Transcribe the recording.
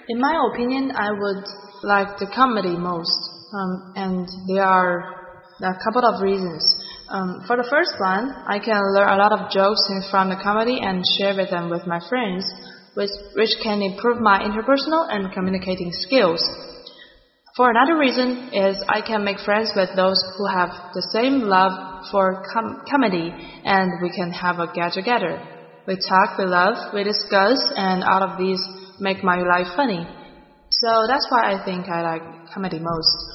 In my opinion, I would like the comedy most, and there are a couple of reasons. For the first one, I can learn a lot of jokes from the comedy and share with them with my friends, which can improve my interpersonal and communicating skills. For another reason is I can make friends with those who have the same love for comedy, and we can have a get-together. We talk, we laugh, we discuss, and all of these make my life funny. So that's why I think I like comedy most.